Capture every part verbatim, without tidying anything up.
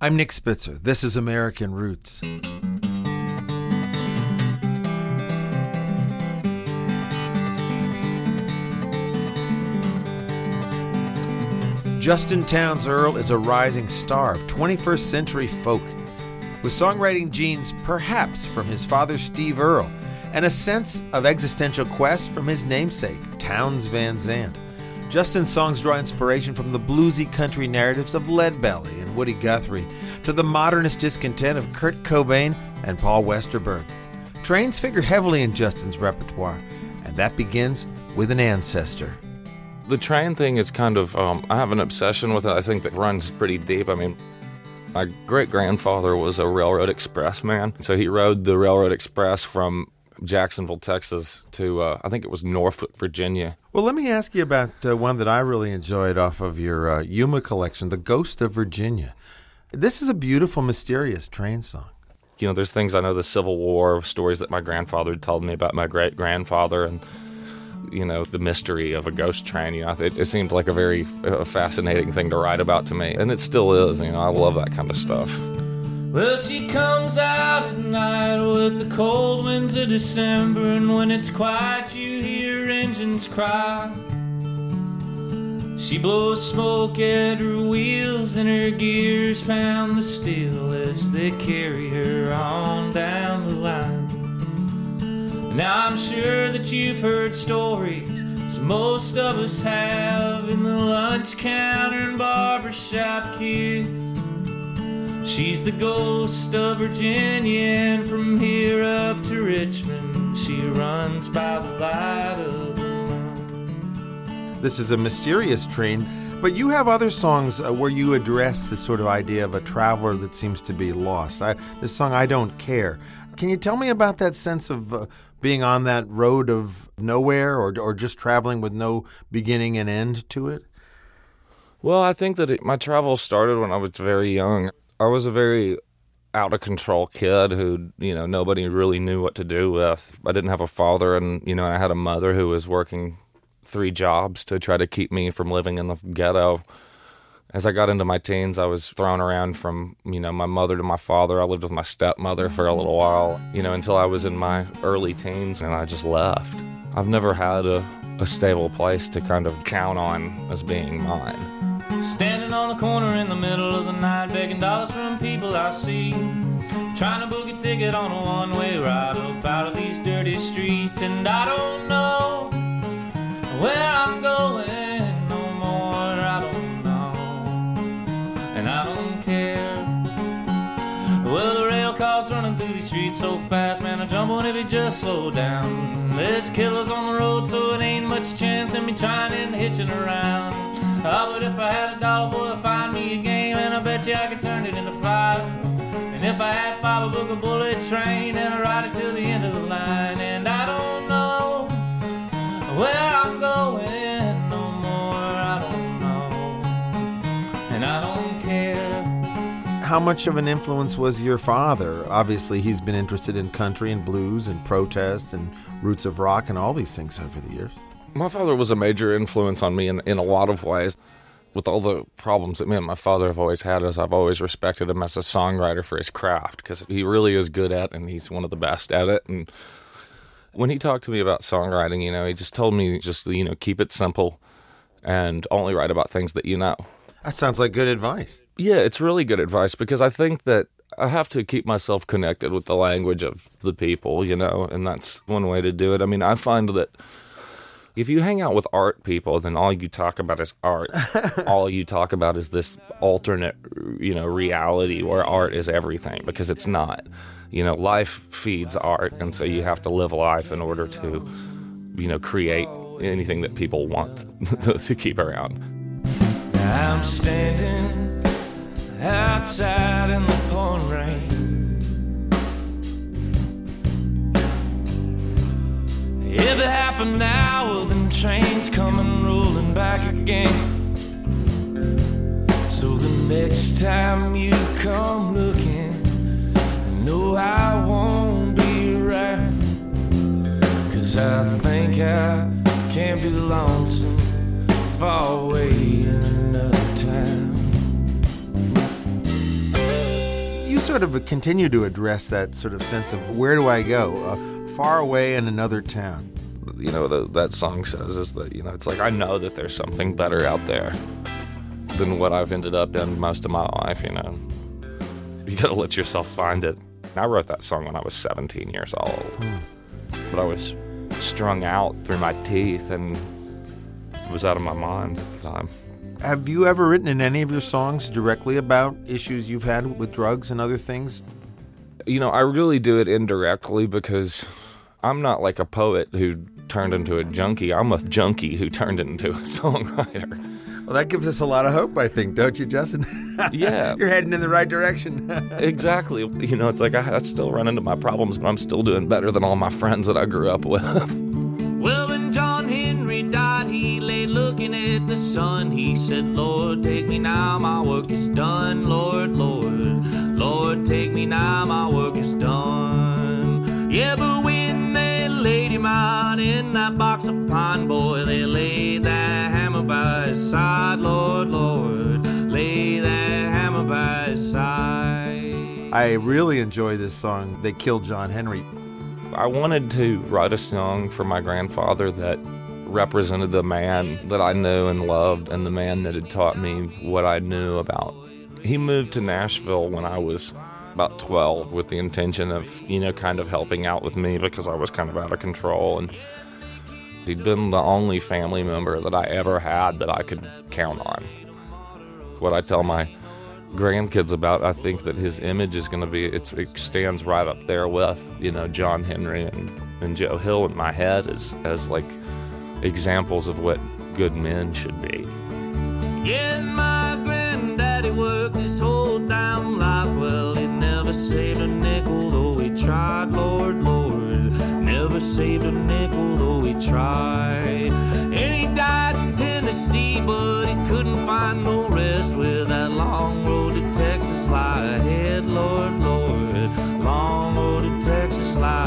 I'm Nick Spitzer. This is American Roots. Justin Townes Earle is a rising star of twenty-first century folk, with songwriting genes perhaps from his father Steve Earle, and a sense of existential quest from his namesake, Townes Van Zandt. Justin's songs draw inspiration from the bluesy country narratives of Leadbelly and Woody Guthrie to the modernist discontent of Kurt Cobain and Paul Westerberg. Trains figure heavily in Justin's repertoire, and that begins with an ancestor. The train thing is kind of, um, I have an obsession with it. I think that runs pretty deep. I mean, my great-grandfather was a railroad express man, so he rode the railroad express from Jacksonville, Texas to, uh, I think it was Norfolk, Virginia. Well, let me ask you about uh, one that I really enjoyed off of your uh, Yuma collection, The Ghost of Virginia. This is a beautiful, mysterious train song. You know, there's things I know, the Civil War, stories that my grandfather told me about my great-grandfather, and, you know, the mystery of a ghost train. You know, it, it seemed like a very uh, fascinating thing to write about to me, and it still is. You know, I love that kind of stuff. Well, she comes out at night with the cold winds of December, and when it's quiet you hear engines cry. She blows smoke at her wheels and her gears pound the steel as they carry her on down the line. Now I'm sure that you've heard stories, as most of us have, in the lunch counter and barbershop queues. She's the ghost of Virginia, and from here up to Richmond, she runs by the light of the moon. This is a mysterious train, but you have other songs uh, where you address this sort of idea of a traveler that seems to be lost. I, this song, I Don't Care. Can you tell me about that sense of uh, being on that road of nowhere, or or just traveling with no beginning and end to it? Well, I think that it, my travels started when I was very young. I was a very out-of-control kid who, you know, nobody really knew what to do with. I didn't have a father, and, you know, I had a mother who was working three jobs to try to keep me from living in the ghetto. As I got into my teens, I was thrown around from, you know, my mother to my father. I lived with my stepmother for a little while, you know, until I was in my early teens, and I just left. I've never had a, a stable place to kind of count on as being mine. Standing on the corner in the middle of the night, begging dollars from people I see, trying to book a ticket on a one-way ride up out of these dirty streets. And I don't know where I'm going no more, I don't know, and I don't care. Well, the rail car's running through these streets so fast, man, I jump on if it just slow down. There's killers on the road, so it ain't much chance in me trying and hitching around. Oh, but if I had a dollar, boy, I'd find me a game, and I bet you I could turn it into five. And if I had five, I'd book a bullet train, and I'd ride it till the end of the line. And I don't know where I'm going no more, I don't know, and I don't care. How much of an influence was your father? Obviously, he's been interested in country and blues and protest and roots of rock and all these things over the years. My father was a major influence on me in, in a lot of ways. With all the problems that me and my father have always had, as I've always respected him as a songwriter for his craft, because he really is good at it, and he's one of the best at it. And when he talked to me about songwriting, you know, he just told me just, you know, keep it simple and only write about things that you know. That sounds like good advice. Yeah, it's really good advice, because I think that I have to keep myself connected with the language of the people, you know, and that's one way to do it. I mean, I find that if you hang out with art people, then all you talk about is art. All you talk about is this alternate, you know, reality where art is everything, because it's not. You know, life feeds art, and so you have to live life in order to, you know, create anything that people want to keep around. I'm standing outside in the pouring rain. Every half an hour, then trains coming rolling back again. So the next time you come looking, I know I won't be around, 'cause I think I can't be lonesome far away in another town. sort of continue to address that sort of sense of where do I go? Uh, far away in another town. You know, the, that song says is that, you know, it's like, I know that there's something better out there than what I've ended up in most of my life, you know. You gotta let yourself find it. I wrote that song when I was seventeen years old. Hmm. But I was strung out through my teeth and was out of my mind at the time. Have you ever written in any of your songs directly about issues you've had with drugs and other things? You know, I really do it indirectly because I'm not like a poet who turned into a junkie. I'm a junkie who turned into a songwriter. Well, that gives us a lot of hope, I think, don't you, Justin? Yeah. You're heading in the right direction. Exactly. You know, it's like I, I still run into my problems, but I'm still doing better than all my friends that I grew up with. Well, when John Henry died, he lay looking at the sun. He said, Lord, take me now, my work is done. Lord, Lord, Lord, take me now, my work is done. Yeah, but when they laid him out in that box of pine, boy, they laid that hammer by his side. Lord, Lord, lay that hammer by his side. I really enjoy this song, They Killed John Henry. I wanted to write a song for my grandfather that represented the man that I knew and loved and the man that had taught me what I knew about. He moved to Nashville when I was about twelve with the intention of, you know, kind of helping out with me because I was kind of out of control. And he'd been the only family member that I ever had that I could count on. What I tell my grandkids about, I think that his image is going to be, it's, it stands right up there with, you know, John Henry and, and Joe Hill in my head as, as like examples of what good men should be. Yeah, my granddaddy worked his whole damn life. Well, he never saved a nickel, though he tried, Lord, Lord. Never saved a nickel, though he tried. And he died in Tennessee, but he couldn't find no rest with that long road to Texas lie ahead, Lord, Lord. Long road to Texas lie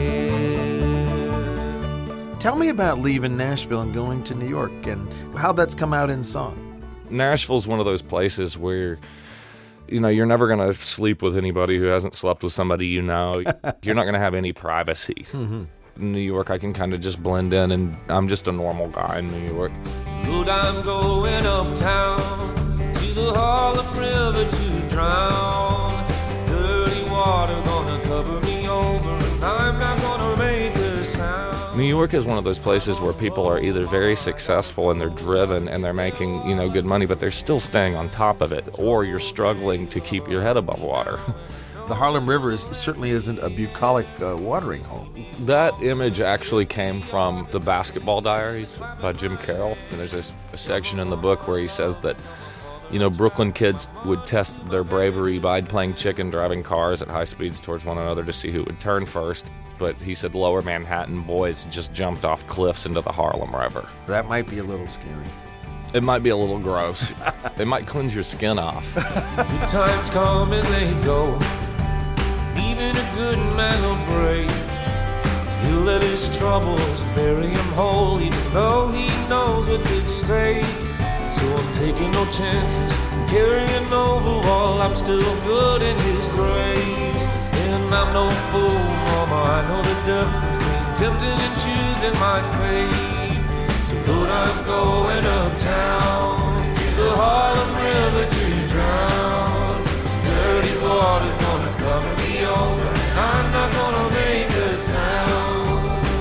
ahead. Tell me about leaving Nashville and going to New York and how that's come out in song. Nashville's one of those places where, you know, you're never going to sleep with anybody who hasn't slept with somebody you know. You're not going to have any privacy. Mm-hmm. In New York, I can kind of just blend in, and I'm just a normal guy in New York. Good, I'm going uptown to the Harlem River to drown. Dirty water gonna cover me over, and I'm not gonna make a sound. New York is one of those places where people are either very successful and they're driven and they're making, you know, good money, but they're still staying on top of it, or you're struggling to keep your head above water. The Harlem River is, certainly isn't a bucolic uh, watering hole. That image actually came from the Basketball Diaries by Jim Carroll. And there's a, a section in the book where he says that, you know, Brooklyn kids would test their bravery by playing chicken, driving cars at high speeds towards one another to see who would turn first. But he said lower Manhattan boys just jumped off cliffs into the Harlem River. That might be a little scary. It might be a little gross. It might cleanse your skin off. Good times come and they go. Even a good man will break. He'll let his troubles bury him whole, even though he knows what's at stake. So I'm taking no chances, carrying over while I'm still good in his grace. And I'm no fool, mama, I know the difference between tempting and choosing my fate. So Lord, I'm going uptown to the Harlem River to drown. Dirty water gonna cover me over, and I'm not gonna make a sound.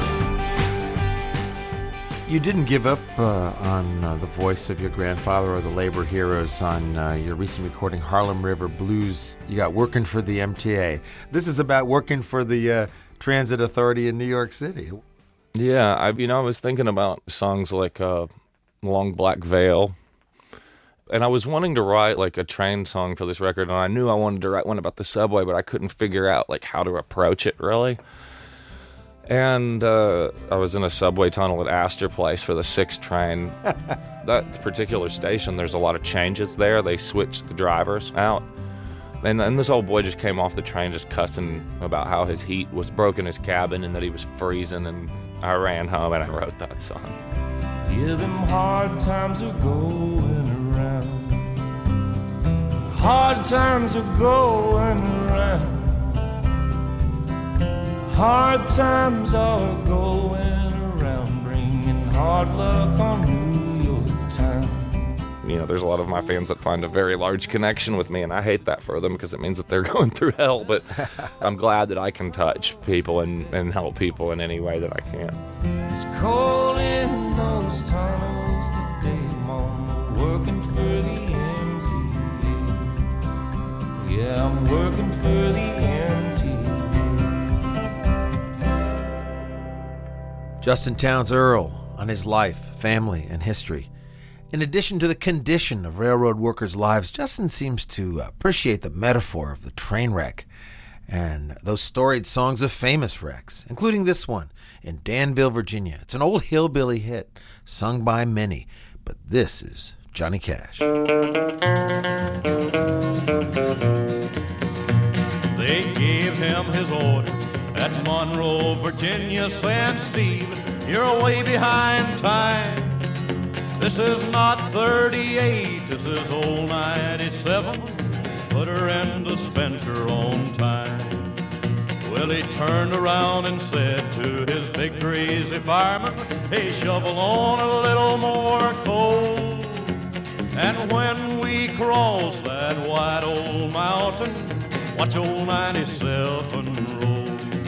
You didn't give up uh, on uh, the voice of your grandfather or the labor heroes on uh, your recent recording, Harlem River Blues. You got Working for the M T A. This is about working for the uh, Transit Authority in New York City. Yeah, I, you know, I was thinking about songs like uh, Long Black Veil. And I was wanting to write like a train song for this record, and I knew I wanted to write one about the subway, but I couldn't figure out like how to approach it really. And uh, I was in a subway tunnel at Astor Place for the sixth train. That particular station, there's a lot of changes there. They switched the drivers out. And, and this old boy just came off the train just cussing about how his heat was broke in his cabin and that he was freezing, and I ran home and I wrote that song. Yeah, them hard times are going around. Hard times are going around. Hard times are going around, bringing hard luck on New York town. You know, there's a lot of my fans that find a very large connection with me, and I hate that for them because it means that they're going through hell, but I'm glad that I can touch people and, and help people in any way that I can. It's cold in those tunnels today, Mama, working for the M T A. Yeah, I'm working for the M T A. Justin Townes Earle on his life, family, and history. In addition to the condition of railroad workers' lives, Justin seems to appreciate the metaphor of the train wreck and those storied songs of famous wrecks, including this one in Danville, Virginia. It's an old hillbilly hit sung by many, but this is Johnny Cash. They gave him his orders at Monroe, Virginia, saying, Steve, you're way behind time. This is not thirty-eight, this is old ninety-seven. Put her in dispenser on time. Well, he turned around and said to his big crazy fireman, hey, shovel on a little more coal. And when we cross that white old mountain, watch old ninety-seven roll.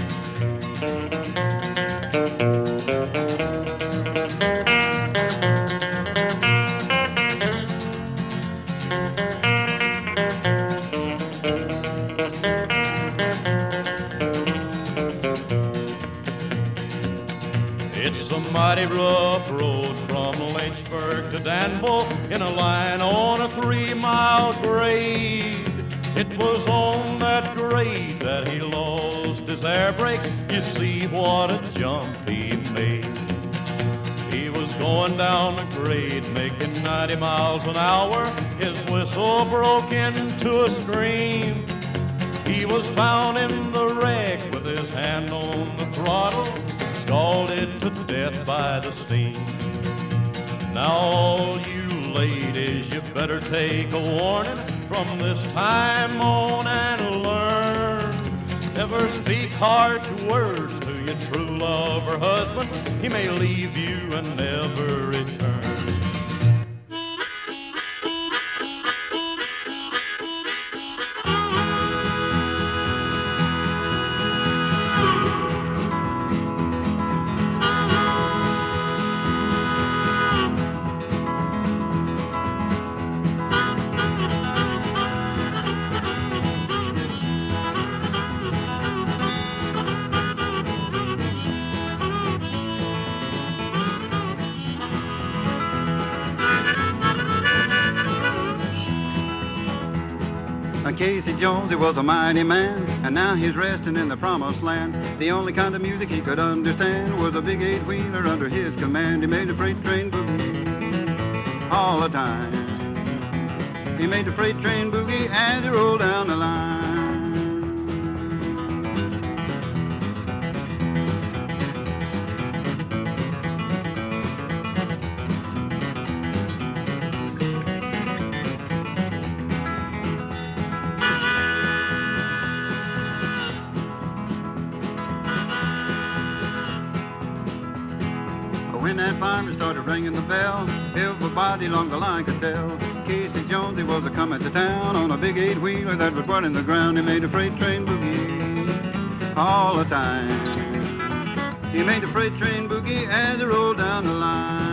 It's a mighty rough road from Lynchburg to Danville in a line on a three-mile grade. It was on that grade that he lost his air brake. You see what a jump he made. He was going down the grade making ninety miles an hour. His whistle broke into a scream. He was found in the wreck with his hand on the throttle, scalded to death by the steam. Now all you ladies, you better take a warning from this time on and learn. Never speak harsh words to your true love or husband. He may leave you and never return. Casey Jones, he was a mighty man, and now he's resting in the promised land. The only kind of music he could understand was a big eight-wheeler under his command. He made a freight train boogie all the time. He made a freight train boogie as he rolled down the line. When that fireman started ringing the bell, everybody along the line could tell Casey Jones, he was a coming to town on a big eight-wheeler that was running the ground. He made a freight train boogie all the time. He made a freight train boogie as he rolled down the line.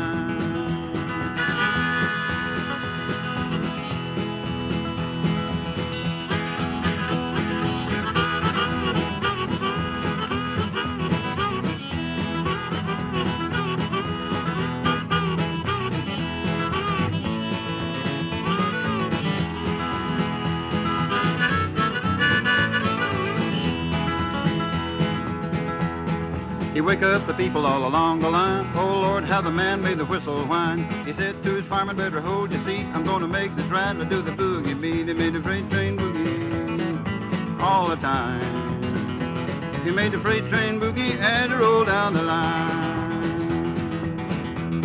He wake up the people all along the line. Oh Lord, how the man made the whistle whine. He said to his fireman, better hold your seat. I'm gonna make this rattler do the boogie beat. He made the freight train boogie all the time. He made the freight train boogie as it rolled down the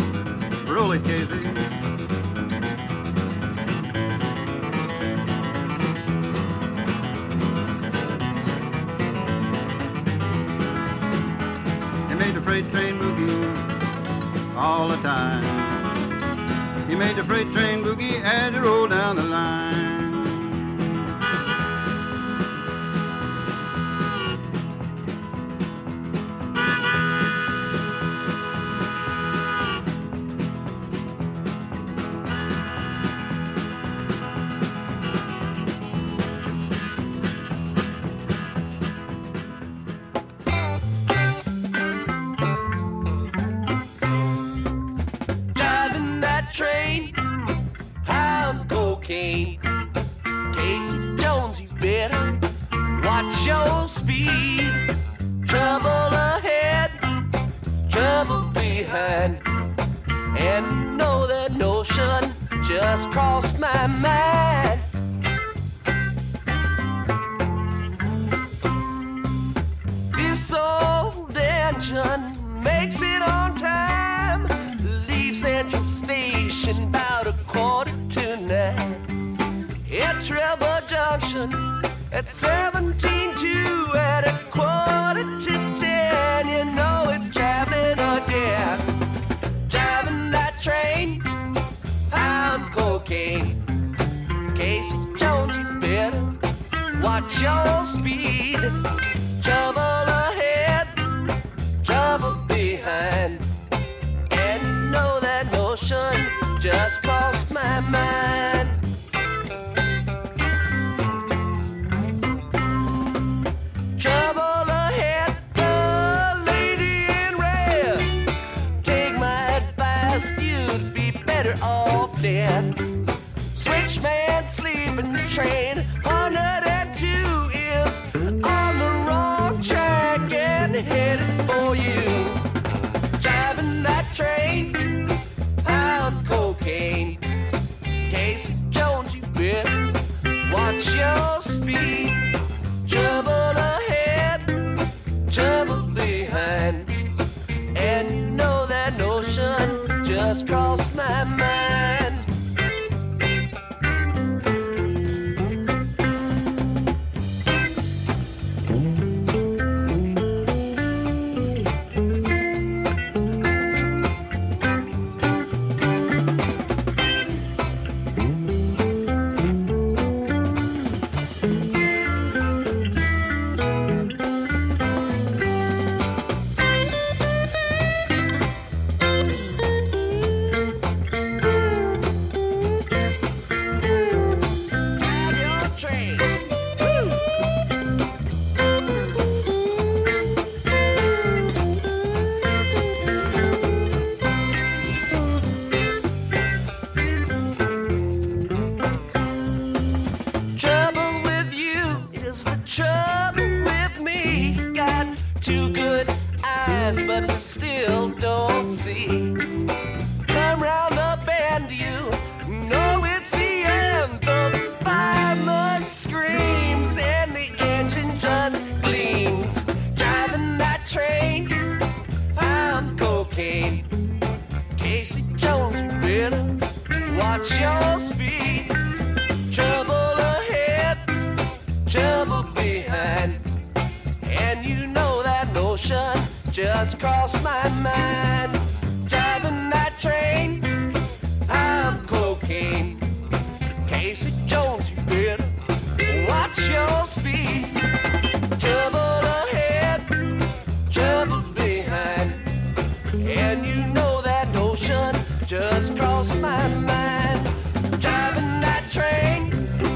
line. Roll it, Casey. freight train boogie all the time. He made the freight train boogie as it rolled down the line. Train, I'm cocaine. Casey Jones, you better watch your speed. Trouble ahead, trouble behind. And know that notion just crossed my mind. This old engine makes it on time. Leave Central Station about a quarter to nine. At Trevor Junction at seventeen two at a quarter to ten. You know it's traveling again. Driving that train, I'm cocaine. Casey Jones, you better watch your speed. Trouble ahead, trouble behind. Just crossed my mind. Trouble ahead, the lady in red. Take my advice, you'd be better off dead. Switchman sleeping train, one oh two is on the wrong track and headed for you. Driving that train, cocaine. Casey Jones, you better watch your speed. Trouble ahead, trouble behind. And you know that notion just crossed my mind. Just crossed my mind. Driving that train, I'm cocaine. Casey Jones, you better watch your speed. Trouble ahead, trouble behind. And you know that notion just crossed my mind. Driving that train,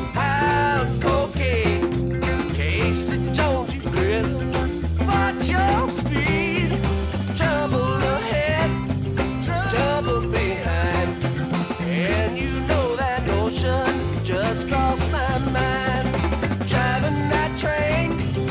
I'm cocaine. Casey Jones, you better watch your speed. Trouble ahead, trouble behind. And you know that notion just crossed my mind. Driving that train,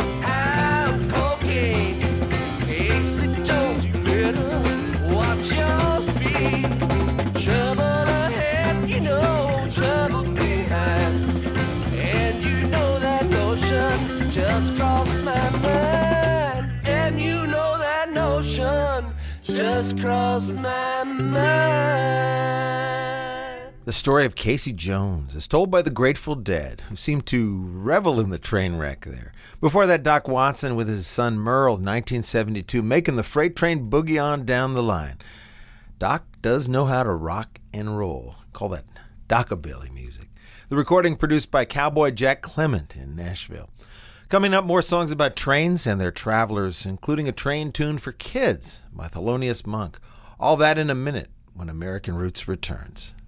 I'm cocaine. Casey Jones, you better watch your speed. Trouble ahead, you know, trouble behind. And you know that notion just crossed my mind. And you know that notion just crossed my mind. The story of Casey Jones is told by the Grateful Dead, who seemed to revel in the train wreck there. Before that, Doc Watson with his son Merle in nineteen seventy-two, making the freight train boogie on down the line. Doc does know how to rock and roll. Call that Docabilly music. The recording produced by Cowboy Jack Clement in Nashville. Coming up, more songs about trains and their travelers, including a train tune for kids by Thelonious Monk. All that in a minute when American Roots returns.